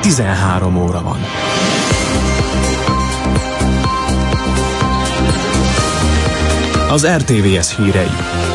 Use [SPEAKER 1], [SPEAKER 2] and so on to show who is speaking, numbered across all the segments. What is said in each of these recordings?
[SPEAKER 1] 13 óra van. Az RTVS hírei.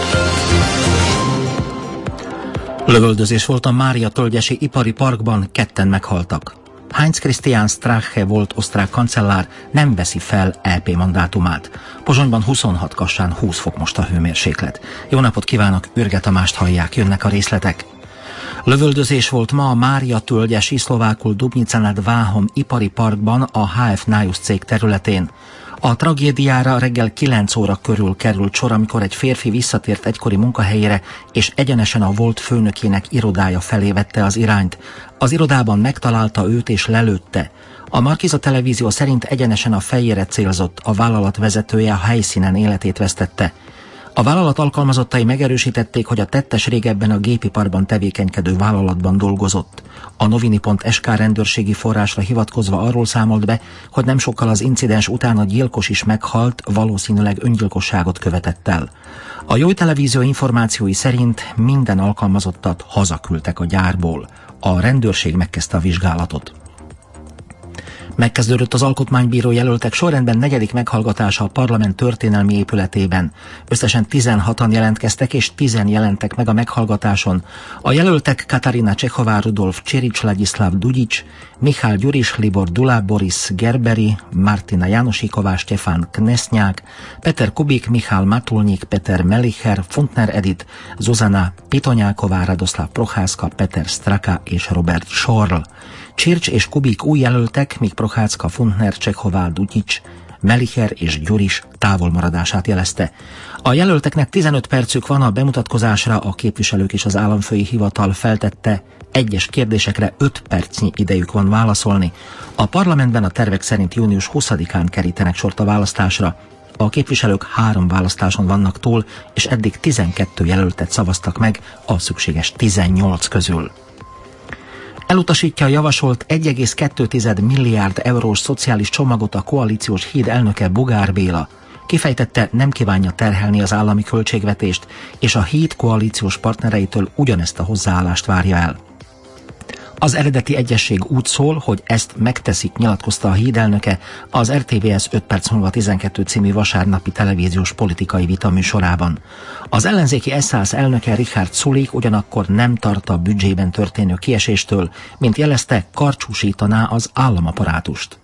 [SPEAKER 2] Lövöldözés volt a Mária-tölgyesi ipari parkban, 2-en meghaltak. Heinz Christian Strache volt osztrák kancellár, nem veszi fel EP mandátumát. Pozsonyban 26, Kassán 20 fok most a hőmérséklet. Jó napot kívánok, Ürge Tamást hallják, jönnek a részletek. Lövöldözés volt ma a Mária-tölgyesi, szlovákul Dubnice nad Váhom ipari parkban, a HF Najus cég területén. A tragédiára reggel 9 óra körül került sor, amikor egy férfi visszatért egykori munkahelyére, és egyenesen a volt főnökének irodája felé vette az irányt. Az irodában megtalálta őt és lelőtte. A Markiza televízió szerint egyenesen a fejére célzott, a vállalat vezetője a helyszínen életét vesztette. A vállalat alkalmazottai megerősítették, hogy a tettes régebben a gépiparban tevékenykedő vállalatban dolgozott. A Novini.sk rendőrségi forrásra hivatkozva arról számolt be, hogy nem sokkal az incidens után a gyilkos is meghalt, valószínűleg öngyilkosságot követett el. A Jó televízió információi szerint minden alkalmazottat hazaküldtek a gyárból. A rendőrség megkezdte a vizsgálatot. Megkezdődött az alkotmánybíró jelöltek sorrendben 4. meghallgatása a parlament történelmi épületében. Összesen 16-an jelentkeztek, és 10 jelentek meg a meghallgatáson. A jelöltek Katarina Csehová, Rudolf Csirics, Ladislav Dudič, Michal Gyuris, Libor Dula, Boris Gerberi, Martina Jánosíková, Stefan Knesnyák, Peter Kubik, Michal Matulnyik, Peter Melicher, Funtner Edith, Zuzana Pitonyáková, Radoslav Procházka, Peter Straka és Robert Schorl. Csircs és Kubik új jelöltek, míg Procházka, Funtner, Csehová, Dudič, Melicher és Gyuris távolmaradását jelezte. A jelölteknek 15 percük van a bemutatkozásra, a képviselők és az államfői hivatal feltette egyes kérdésekre 5 percnyi idejük van válaszolni. A parlamentben a tervek szerint június 20-án kerítenek sort a választásra. A képviselők 3 választáson vannak túl, és eddig 12 jelöltet szavaztak meg a szükséges 18 közül. Elutasítja a javasolt 1,2 milliárd eurós szociális csomagot a koalíciós híd elnöke, Bugár Béla. Kifejtette, nem kívánja terhelni az állami költségvetést, és a híd koalíciós partnereitől ugyanezt a hozzáállást várja el. Az eredeti egyesség úgy szól, hogy ezt megteszik, nyilatkozta a híd elnöke az RTVS 5 perc múlva 12 című vasárnapi televíziós politikai vita műsorában. Az ellenzéki SZSZ elnöke, Richard Sulik ugyanakkor nem tart a büdzsében történő kieséstől, mint jelezte, karcsúsítaná az államaparátust.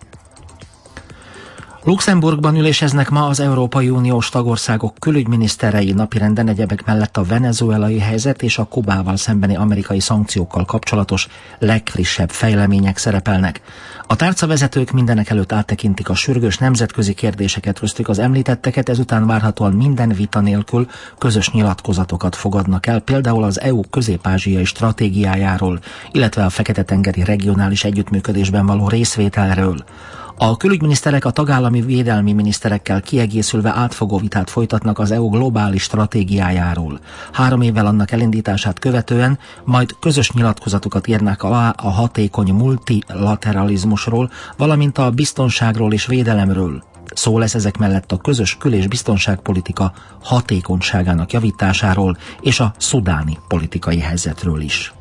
[SPEAKER 2] Luxemburgban üléseznek ma az Európai Uniós tagországok külügyminiszterei, napirenden egyebek mellett a venezuelai helyzet és a Kubával szembeni amerikai szankciókkal kapcsolatos legfrissebb fejlemények szerepelnek. A tárcavezetők mindenek előtt áttekintik a sürgős nemzetközi kérdéseket, köztük az említetteket, ezután várhatóan minden vita nélkül közös nyilatkozatokat fogadnak el, például az EU közép-ázsiai stratégiájáról, illetve a Fekete-tengeri regionális együttműködésben való részvételről. A külügyminiszterek a tagállami védelmi miniszterekkel kiegészülve átfogó vitát folytatnak az EU globális stratégiájáról. 3 évvel annak elindítását követően majd közös nyilatkozatokat írnak alá a hatékony multilateralizmusról, valamint a biztonságról és védelemről. Szó lesz ezek mellett a közös kül- és biztonságpolitika hatékonyságának javításáról és a szudáni politikai helyzetről is.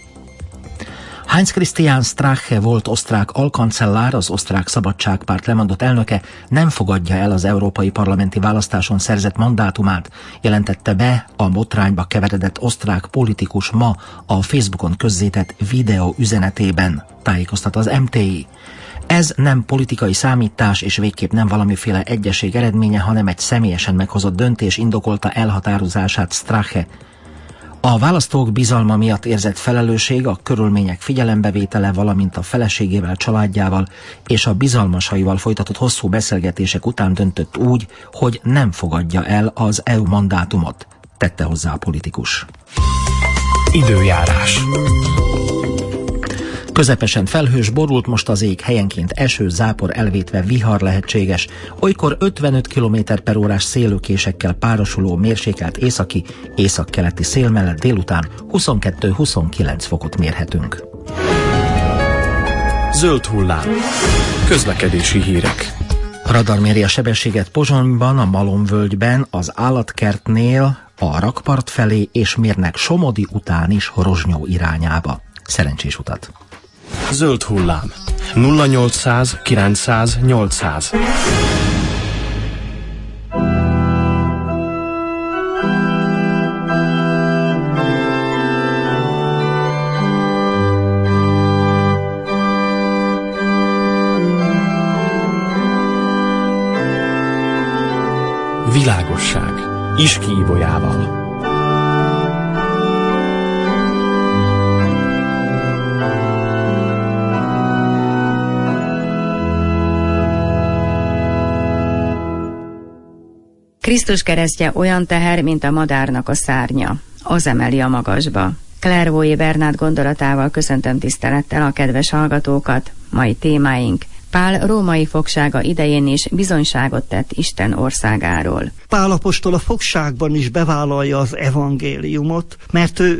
[SPEAKER 2] Heinz Christian Strache volt osztrák alkancellár, az osztrák szabadságpárt lemondott elnöke nem fogadja el az európai parlamenti választáson szerzett mandátumát, jelentette be a botrányba keveredett osztrák politikus ma a Facebookon közzétett videó üzenetében, tájékoztat az MTI. Ez nem politikai számítás és végképp nem valamiféle egyesség eredménye, hanem egy személyesen meghozott döntés indokolta elhatározását Strache. A választók bizalma miatt érzett felelősség, a körülmények figyelembevétele, valamint a feleségével, családjával és a bizalmasaival folytatott hosszú beszélgetések után döntött úgy, hogy nem fogadja el az EU mandátumot, tette hozzá a politikus.
[SPEAKER 1] Időjárás.
[SPEAKER 2] Közepesen felhős, borult most az ég, helyenként eső, zápor elvétve vihar lehetséges, olykor 55 km/h szélőkésekkel párosuló mérsékelt északi, északkeleti szél mellett délután 22-29 fokot mérhetünk.
[SPEAKER 1] Zöld hullám. Közlekedési hírek.
[SPEAKER 2] Radar méri a sebességet Pozsonyban, a Malomvölgyben, az Állatkertnél, a rakpart felé, és mérnek Somodi után is Rozsnyó irányába. Szerencsés utat!
[SPEAKER 1] Zöld hullám. 0800 900 800. Világosság. Iski Ibolyával.
[SPEAKER 3] Krisztus keresztje olyan teher, mint a madárnak a szárnya. Az emeli a magasba. Clairvaux Bernát gondolatával köszöntöm tisztelettel a kedves hallgatókat. Mai témáink: Pál római fogsága idején is bizonyságot tett Isten országáról.
[SPEAKER 4] Pál apostol a fogságban is bevállalja az evangéliumot, mert ő